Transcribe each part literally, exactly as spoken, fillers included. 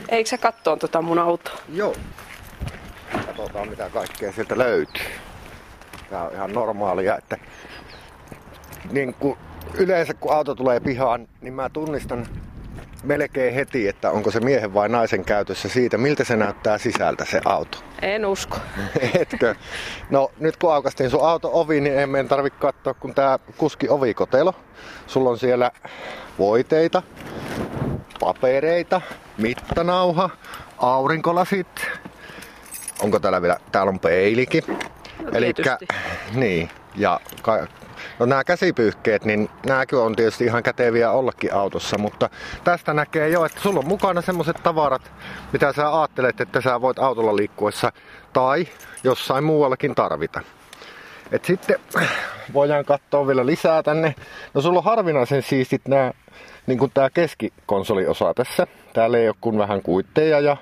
Eikö sä katsoa tota mun autoa? Joo. Katsotaan mitä kaikkea sieltä löytyy. Tää on ihan normaalia, että niin kuin yleensä kun auto tulee pihaan, niin mä tunnistan melkein heti, että onko se miehen vai naisen käytössä siitä, miltä se näyttää sisältä se auto. En usko. Etkö? No nyt kun aukastiin sun auto ovi, niin ei meidän tarvitse katsoa kun tää kuski ovikotelo. Sulla on siellä voiteita, papereita, mittanauha, aurinkolasit. Onko täällä vielä? Täällä on peilikin. No, Elikkä, niin, ja ka- no nämä käsipyyhkeet, niin nämäkin on tietysti ihan käteviä ollakin autossa, mutta tästä näkee jo, että sulla on mukana semmoset tavarat, mitä sä ajattelet, että sä voit autolla liikkuessa tai jossain muuallakin tarvita. Et sitten voidaan katsoa vielä lisää tänne. No sulla on harvinaisen siistit nää, niin kuin tää keskikonsoliosa tässä. Täällä ei ole kuin vähän kuitteja ja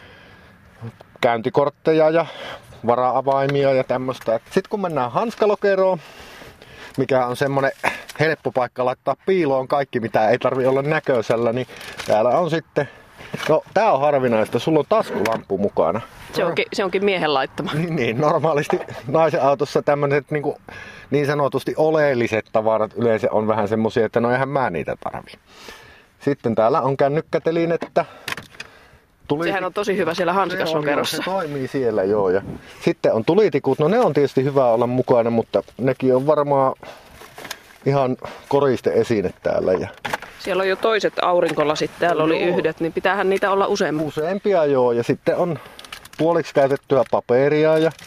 käyntikortteja ja vara-avaimia ja tämmöstä. Sitten kun mennään hanskalokeroon, mikä on semmonen helppo paikka laittaa piiloon kaikki, mitä ei tarvi olla näköisellä, niin täällä on sitten, no tää on harvinaista, sulla on taskulampu mukana. Se onkin, se onkin miehen laittama. Niin, niin normaalisti naisen autossa tämmöiset niin, niin sanotusti oleelliset tavarat yleensä on vähän semmosia, että no eihän mä niitä tarvi. Sitten täällä on kännykkätelinettä. Tuli... Sehän on tosi hyvä siellä hanskaslokerossa. Se toimii siellä, joo. Ja sitten on tulitikut, no ne on tietysti hyvä olla mukana, mutta nekin on varmaan ihan koriste-esine täällä. Ja... Siellä on jo toiset aurinkolasit, täällä oli joo. Yhdet, niin pitäähän niitä olla useampia. Useampia, joo. Ja sitten on puoliksi käytettyä paperia. Ja...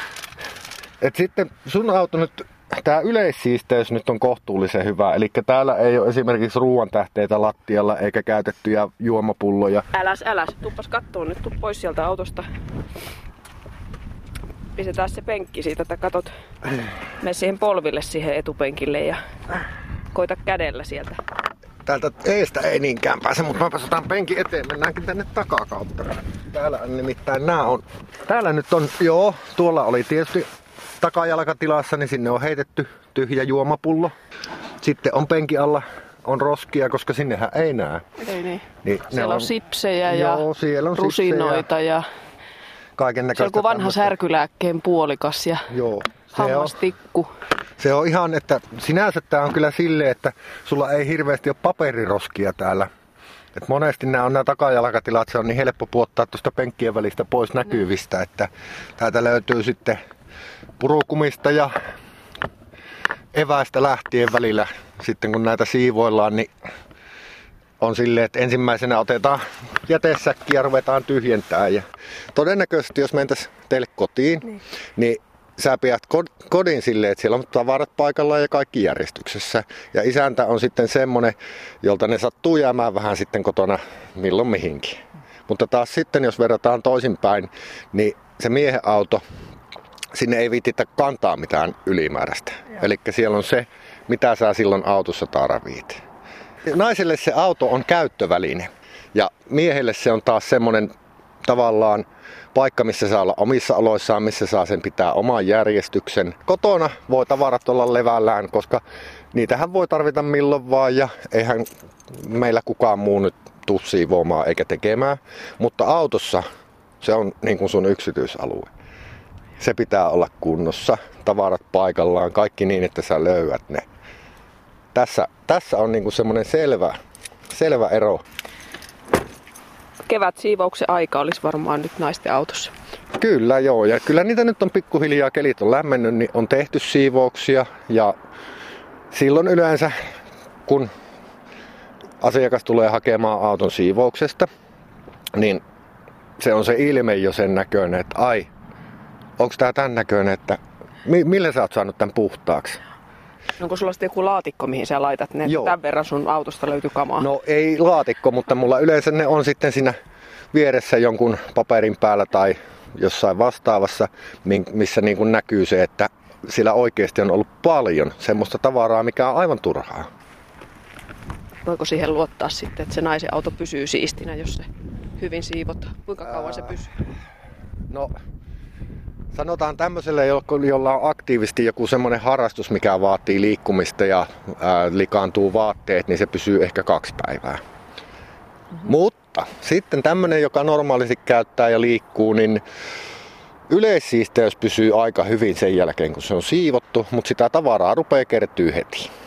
Et sitten sun auto nyt, tää yleissiisteys nyt on kohtuullisen hyvä. Eli täällä ei ole esimerkiksi ruoantähteitä lattialla eikä käytettyjä juomapulloja. Äläs, äläs. Tuppas kattoo nyt, tuu pois sieltä autosta. Pistetään se penkki siitä, että katot. Mene siihen polville siihen etupenkille ja koita kädellä sieltä. Täältä eestä ei niinkään pääse, mutta mä pääsetään penkin eteen. Mennäänkin tänne takakautta. Täällä on nimittäin nää on. Täällä nyt on, joo, tuolla oli tietysti takajalkatilassa, niin sinne on heitetty tyhjä juomapullo. Sitten on penkin alla on roskia, koska sinnehän ei näe. Ei niin. niin siellä on, on sipsejä ja joo, siellä on rusinoita ja, ja kaiken näköistä. se on kuin vanha tämmöistä särkylääkkeen puolikas ja joo, hammastikku. On, se on ihan, että sinänsä tää on kyllä silleen, että sulla ei hirveästi ole paperiroskia täällä. Et monesti nämä on nämä takajalkatilat, se on niin helppo puottaa tuosta penkkien välistä pois näkyvistä, mm. että täältä löytyy sitten purukumista ja eväistä lähtien välillä. Sitten kun näitä siivoillaan, niin on silleen, että ensimmäisenä otetaan jätesäkki ja ruvetaan tyhjentämään. Ja todennäköisesti jos mentäisiin teille kotiin, niin, niin sä pidät kodin silleen, että siellä on tavarat paikallaan ja kaikki järjestyksessä. Ja isäntä on sitten semmonen, jolta ne sattuu jäämään vähän sitten kotona milloin mihinkin. Mutta taas sitten, jos verrataan toisinpäin, niin se miehen auto, sinne ei viititä kantaa mitään ylimääräistä. Eli siellä on se, mitä sä silloin autossa tarvit. Naiselle se auto on käyttöväline ja miehelle se on taas semmoinen tavallaan paikka, missä saa olla omissa oloissaan, missä saa sen pitää oman järjestyksen. Kotona voi tavarat olla levällään, koska niitähän voi tarvita milloin vaan ja eihän meillä kukaan muu nyt tuu siivoamaan eikä tekemään. Mutta autossa se on niin kuin sun yksityisalue. Se pitää olla kunnossa, tavarat paikallaan, kaikki niin, että sä löydät ne. Tässä, tässä on niin kuin semmoinen selvä, selvä ero. Kevätsiivouksen aika olisi varmaan nyt naisten autossa. Kyllä joo, ja kyllä niitä nyt on pikkuhiljaa, kelit on lämmennyt, niin on tehty siivouksia. Ja silloin yleensä, kun asiakas tulee hakemaan auton siivouksesta, niin se on se ilme jo sen näköinen, että ai, onko tää tän näköinen, että millä sä oot saanut tän puhtaaksi? Onko sulla sitten joku laatikko, mihin sä laitat ne? Joo. Tämän verran sun autosta löytyy kamaa. No ei laatikko, mutta mulla yleensä ne on sitten siinä vieressä jonkun paperin päällä tai jossain vastaavassa, missä niin kuin näkyy se, että sillä oikeasti on ollut paljon semmoista tavaraa, mikä on aivan turhaa. Voiko siihen luottaa sitten, että se naisen auto pysyy siistinä, jos se hyvin siivotaan? Kuinka kauan Ää... se pysyy? No... Sanotaan tämmöiselle, jolla on aktiivisesti joku semmoinen harrastus, mikä vaatii liikkumista ja ää, likaantuu vaatteet, niin se pysyy ehkä kaksi päivää. Mm-hmm. Mutta vuotta. Sitten tämmöinen, joka normaalisti käyttää ja liikkuu, niin yleissiisteys pysyy aika hyvin sen jälkeen, kun se on siivottu, mutta sitä tavaraa rupeaa kertyy heti.